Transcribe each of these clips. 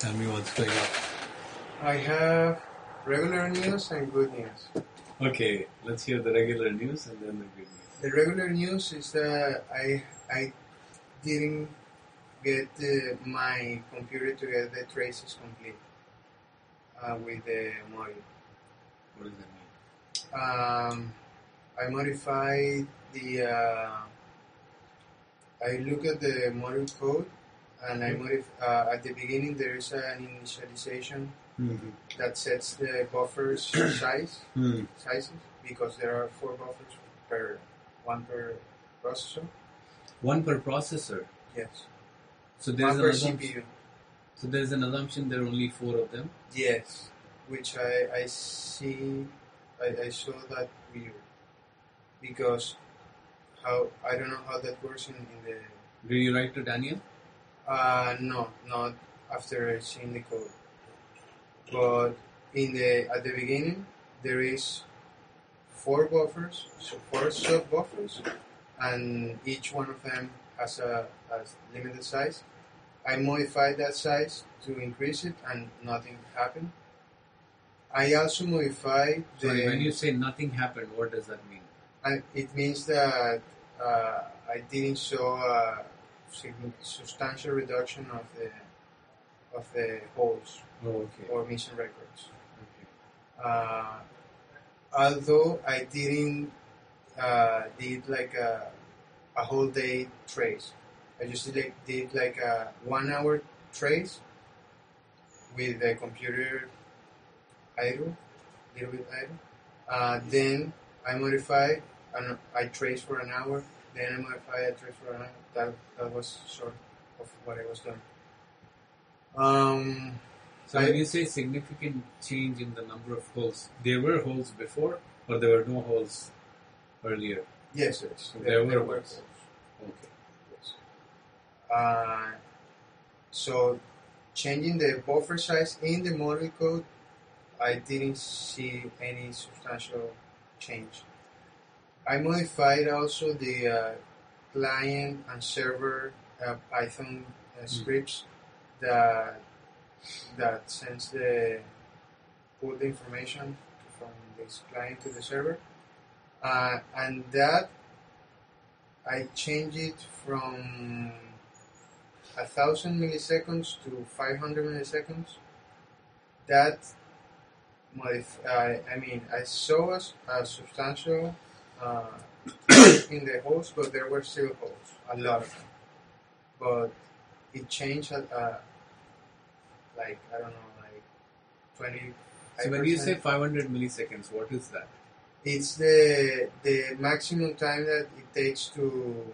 Tell me what's going on. I have regular news and good news. Okay, let's hear the regular news and then the good news. The regular news is that I didn't get my computer to get the traces complete with the module. What does that mean? I modified the. I look at the module code, and at the beginning there is an initialization that sets the buffers sizes because there are 4 buffers one per processor. One per processor. Yes. So there's One an per assumption. CPU. So there's an assumption there are only 4 of them. Yes, which I see. I saw that weird because I don't know how that works in the. Do you write to Daniel? No, not after seeing the code. But at the beginning there is 4 buffers, so 4 sub buffers, and each one of them has a limited size. I modified that size to increase it, and nothing happened. I also modified the. Sorry, when you say nothing happened, what does that mean? It means that I didn't show a substantial reduction of the holes or missing records. Okay. Although I didn't did like a whole day trace. I just did like a 1 hour trace with the computer idle, little bit idle. Then I modified and I traced for an hour. Then I modified, I traced for an hour. That was sort of what I was doing. So when you say significant change in the number of holes, there were holes before, or there were no holes earlier? Yes. So there were holes. Okay. Yes. So changing the buffer size in the module code, I didn't see any substantial change. I modified also the client and server Python scripts that sends pull the information from this client to the server, and that I changed it from 1,000 milliseconds to 500 milliseconds. That I saw a substantial in the holes, but there were still holes, a lot of them. But it changed like, I don't know, like 20. So when you say 500 milliseconds, what is that? It's the maximum time that it takes to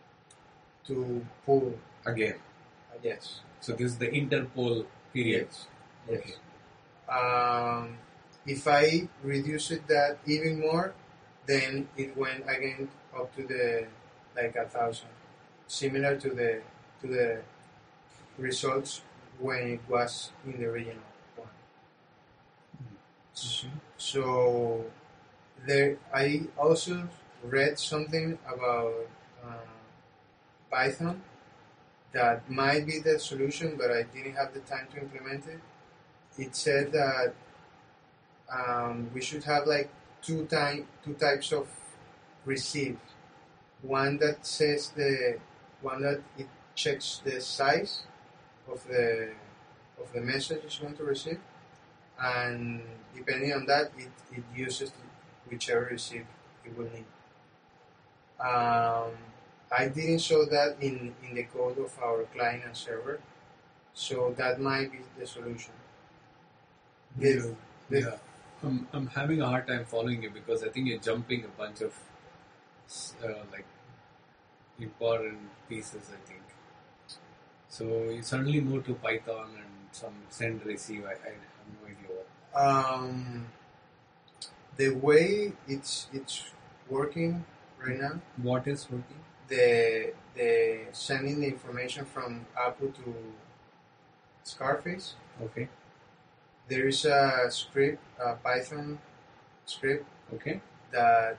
pull again. Yes. So this is the interpol period. Yes. Okay. If I reduce it that even more, then it went again up to the like 1,000, similar to the results when it was in the original one. Mm-hmm. So there, I also read something about Python that might be the solution, but I didn't have the time to implement it. It said that we should have like two types of receive. One that says one that it checks the size of the message it's going to receive, and depending on that, it uses whichever receive it will need. I didn't show that in the code of our client and server, so that might be the solution. Yeah. I'm having a hard time following you because I think you're jumping a bunch of like important pieces, I think. So you suddenly move to Python and some send receive. I have no idea what. The way it's working right now. What is working? The sending the information from Apple to Scarface. Okay. There is a script, a Python script. Okay. That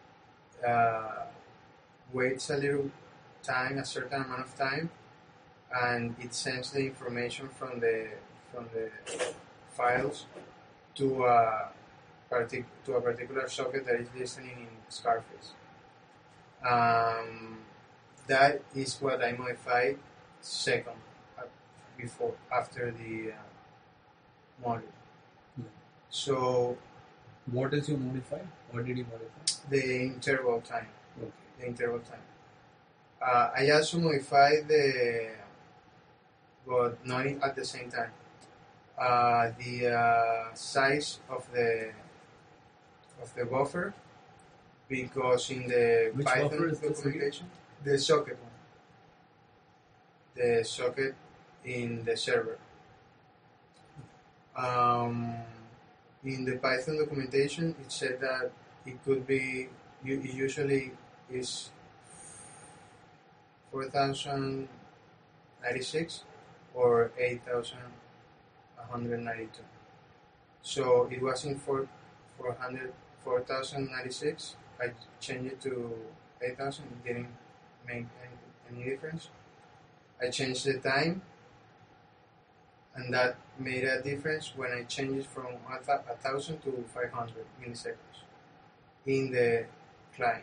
waits a little time, a certain amount of time, and it sends the information from the files to a particular socket that is listening in Scarface. That is what I modified second, before after the module. Hmm. So What is you modify? What did you modify? the interval time. Okay. The interval time. I also modified but not at the same time. The size of the buffer, because in the Which Python buffer is this documentation, the socket one, the socket in the server. In the Python documentation, it said that it could be, it usually is 4096 or 8192. So it was in 4096. I changed it to 8000. It didn't make any difference. I changed the time, and that made a difference when I changed it from 1000 to 500 milliseconds in the client.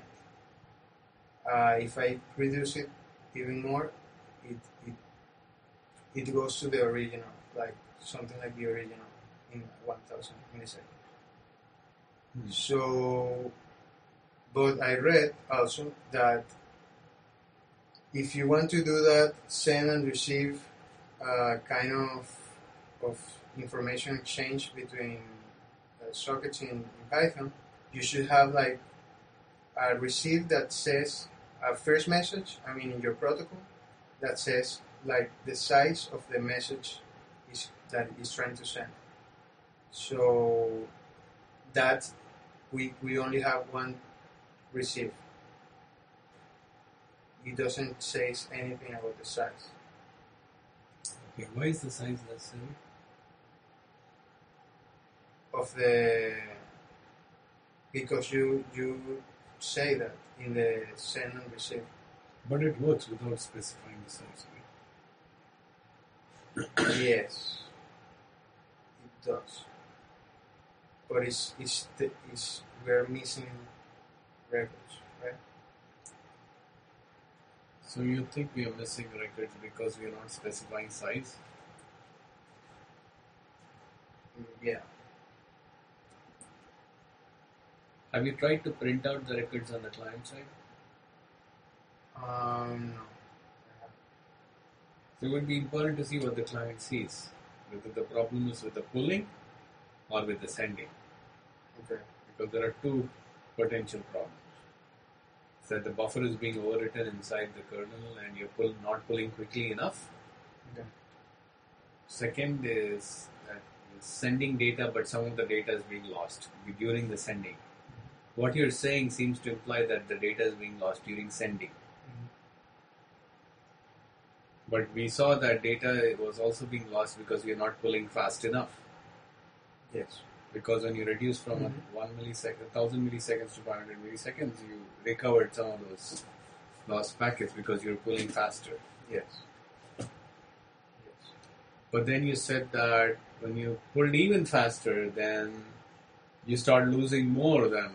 If I reduce it even more, it goes to the original, like something like the original in 1000 milliseconds. So, but I read also that if you want to do that, send and receive kind of information exchange between sockets in Python, you should have like a receive that says a first message, in your protocol, that says like the size of the message that is trying to send. So that we only have one receive. It doesn't say anything about the size. Okay, why is the size necessary? Because you say that in the send and receive. But it works without specifying the size, right? Yes, it does. But we're missing records, right? So you think we are missing records because we are not specifying size? Yeah. Have you tried to print out the records on the client side? No. So it would be important to see what the client sees, whether the problem is with the pulling or with the sending. Okay. Because there are two potential problems. So that the buffer is being overwritten inside the kernel and you're not pulling quickly enough. Okay. Second is that you're sending data, but some of the data is being lost during the sending. What you're saying seems to imply that the data is being lost during sending. But we saw that data was also being lost because we are not pulling fast enough. Yes. Because when you reduce from 1,000 milliseconds to 500 milliseconds, you recovered some of those lost packets because you're pulling faster. Yes. But then you said that when you pulled even faster, then you start losing more than.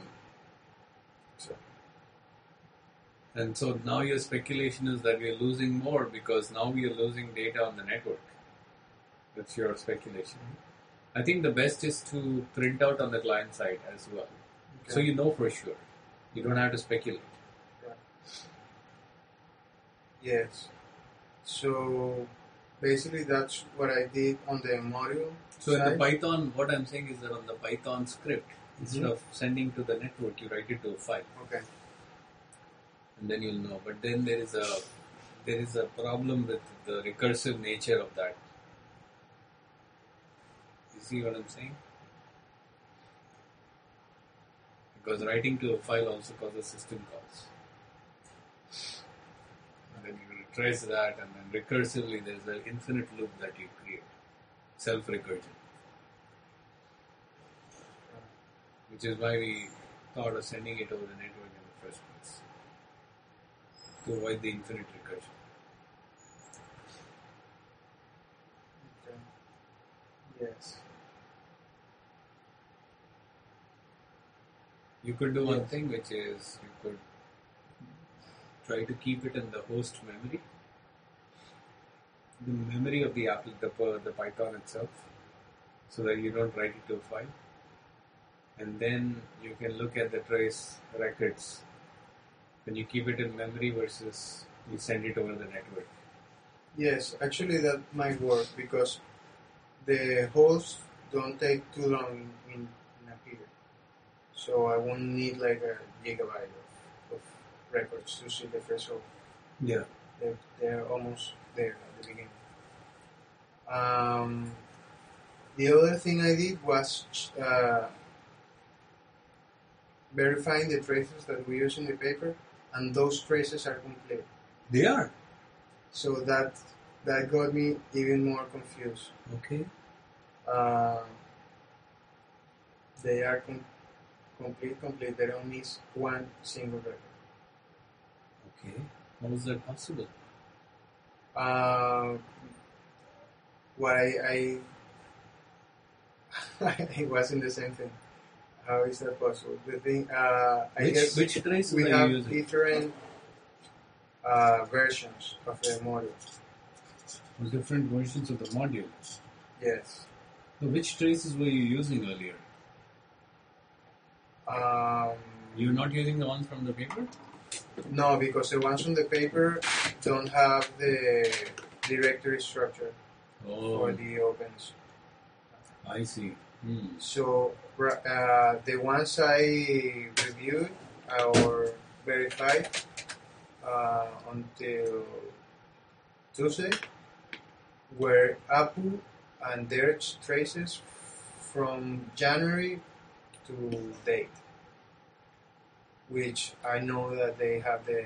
And so now your speculation is that we are losing more because now we are losing data on the network. That's your speculation. I think the best is to print out on the client side as well. Okay. So you know for sure. You don't have to speculate. Right. Yes. So basically that's what I did on the module. So in the Python, what I'm saying is that on the Python script, instead of sending to the network, you write it to a file. Okay. And then you'll know. But then there is a problem with the recursive nature of that. You see what I'm saying? Because writing to a file also causes system calls. And then you trace that, and then recursively there is an infinite loop that you create. Self-recursion. Which is why we thought of sending it over the network in the first place. To avoid the infinite recursion. Okay. Yes. You could do one Yes. thing, which is you could try to keep it in the host memory, the memory of the Apple, the Python itself, so that you don't write it to a file. And then you can look at the trace records when you keep it in memory versus you send it over the network. Yes, actually that might work because the hosts don't take too long in a period. So I won't need like a gigabyte of records to see the threshold. Yeah. They're almost there at the beginning. The other thing I did was verifying the traces that we use in the paper, and those traces are complete. They are. So that got me even more confused. Okay. They are complete. They don't miss one single record. Okay. How is that possible? What I it wasn't the same thing. How is that possible? The thing, I guess Which traces we are have you using? different versions of the module. Different versions of the module. Yes. So which traces were you using earlier? You're not using the ones from the paper? No, because the ones on the paper don't have the directory structure for the opens. I see. So the ones I reviewed or verified until Tuesday were Apu and their traces from January to date, which I know that they have the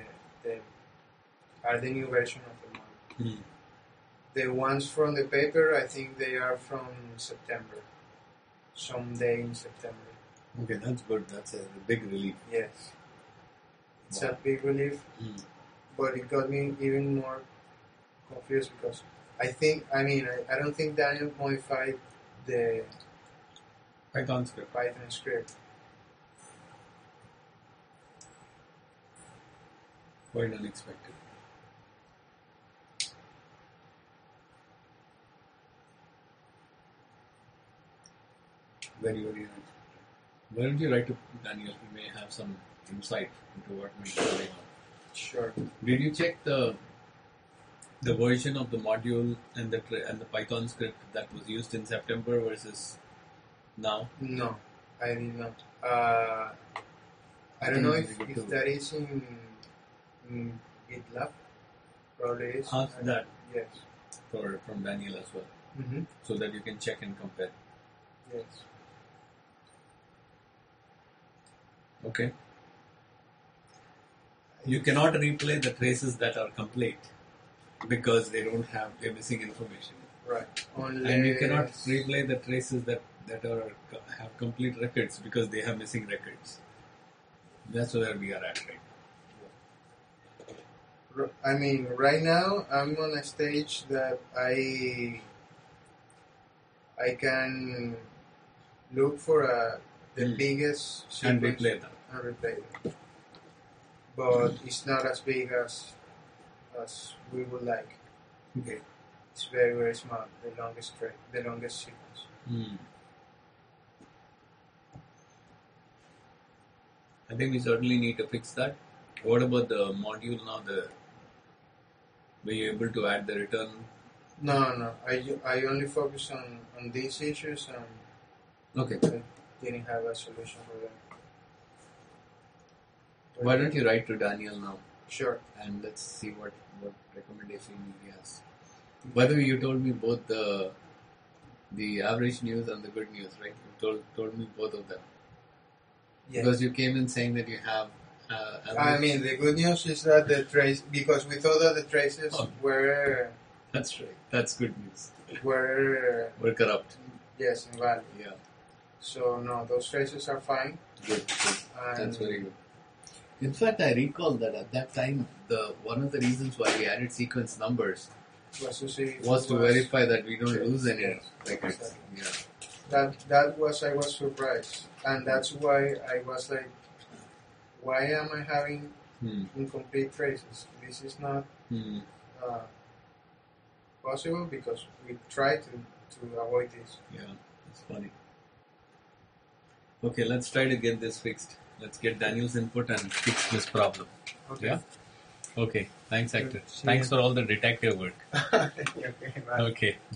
new version of the model. The ones from the paper, I think they are from September, someday in September. Okay, that's good. That's a big relief. Yes, it's Wow. a big relief, but it got me even more confused because I don't think Daniel modified the Python script. Python script. Quite unexpected. Very, very unexpected. Why don't you write to Daniel? He may have some insight into what might be going on. Sure. Did you check the version of the module and the Python script that was used in September versus now? No, I did not. I don't know if that is in GitLab. Probably is. Ask that Yes. from Daniel as well, Mm-hmm. so that you can check and compare. Yes. Okay. You cannot replay the traces that are complete because they're missing information. Right. And you cannot replay the traces that have complete records because they have missing records. That's where we are at, right? I mean, right now I'm on a stage that I can look for the biggest And sequence replay them. and replay them. But it's not as big as we would like. Okay. It's very, very small. The longest sequence. I think we certainly need to fix that. What about the module now? Were you able to add the return? No. I only focus on these issues and Okay. I didn't have a solution for them. Why don't you write to Daniel now? Sure. And let's see what recommendation he has. By the way, you told me both the average news and the good news, right? You told me both of them. Yes. Because you came in saying that you have. I mean, the good news is that the trace, because we thought that the traces were. That's right. That's good news. Were corrupt. Yes, invalid. Yeah. So no, those traces are fine. Good. That's very good. In fact, I recall that at that time, one of the reasons why we added sequence numbers to associate it Was to verify that we don't lose any Yes, records. exactly. Yeah. That was I was surprised, and that's why I was like, why am I having incomplete traces? This is not uh, possible because we try to avoid this. Yeah, it's funny. Okay, let's try to get this fixed. Let's get Daniel's input and fix this problem. Okay. Yeah? Okay, thanks, actor. See Thanks you. for all the detective work. Okay, bye. Okay.